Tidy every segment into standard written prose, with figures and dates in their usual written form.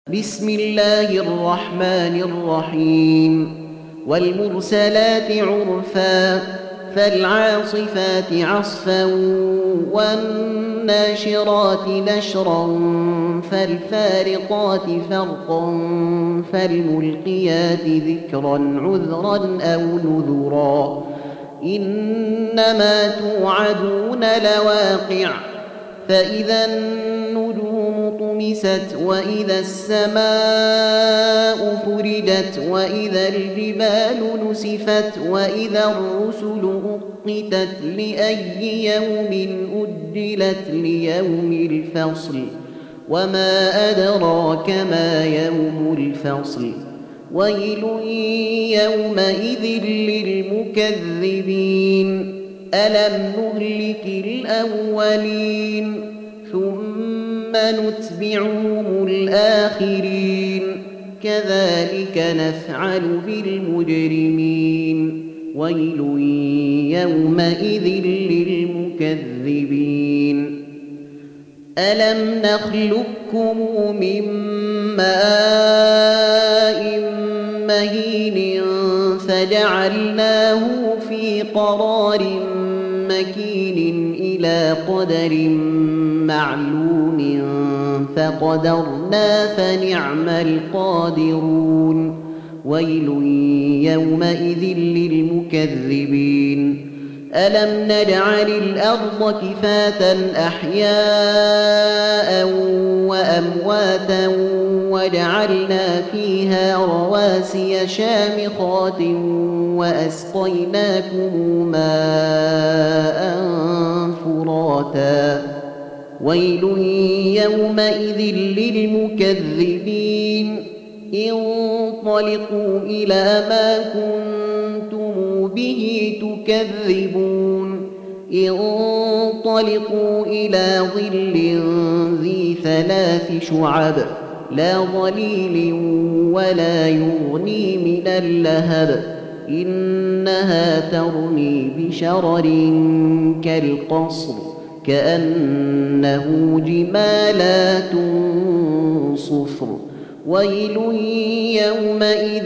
بسم الله الرحمن الرحيم والمرسلات عرفا فالعاصفات عصفا والناشرات نشرا فالفارقات فرقا فالملقيات ذكرا عذرا أو نذرا إنما توعدون لواقع فإذا النجوم طمست وإذا السماء فرجت وإذا الجبال نسفت وإذا الرسل أقتت لأي يوم أجلت ليوم الفصل وما أدراك ما يوم الفصل ويل يومئذ للمكذبين ألم نهلك الأولين ثم نتبعهم الآخرين كذلك نفعل بالمجرمين ويل يومئذ للمكذبين ألم نخلقكم من ماء مهين فجعلناه في قرار مكين إلى قدر معلوم فقدرنا فنعم القادرون ويل يومئذ للمكذبين ألم نجعل الأرض كفاة أحياء وأمواتا وجعلنا فيها رواسي شامخات وأسقيناكم ماء فراتا ويل يومئذ للمكذبين انطلقوا إلى ما كنتم به تكذبون انطلقوا إلى ظل ذي ثلاث شعب لا ظليل ولا يغني من اللهب إنها ترمي بشرر كالقصر كأنه جمالات صفر ويل يومئذ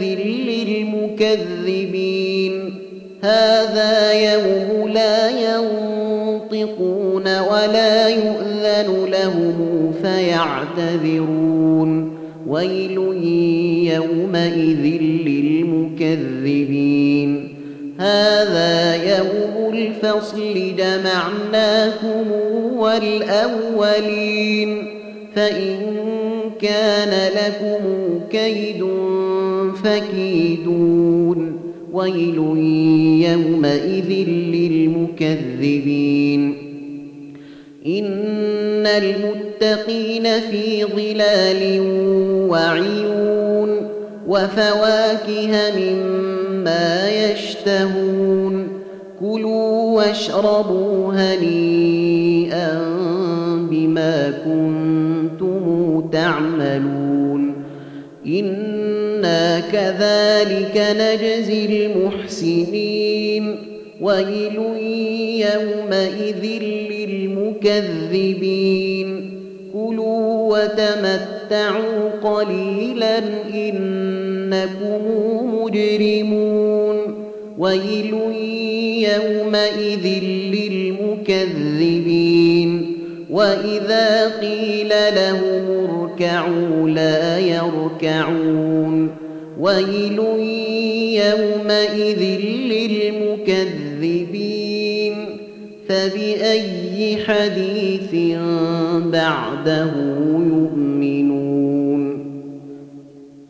للمكذبين هذا يوم لا ينطقون ولا يؤذن لهم فيعتذرون ويل يومئذ للمكذبين هذا يوم الفصل جمعناكم والأولين فإن كان لكم كيد فكيدون ويل يومئذ للمكذبين إن المتقين في ظلال وعيون وفواكه مما يشتهون كلوا واشربوا هنيئا بما كنتم تعملون إنا كذلك نجزي المحسنين ويل يومئذ للمكذبين كلوا وتمتعوا قليلا إنكم مجرمون ويل يومئذ للمكذبين وإذا قيل لهم اركعوا لا يركعون ويل يومئذ للمكذبين فبأي حديث بعده يؤمنون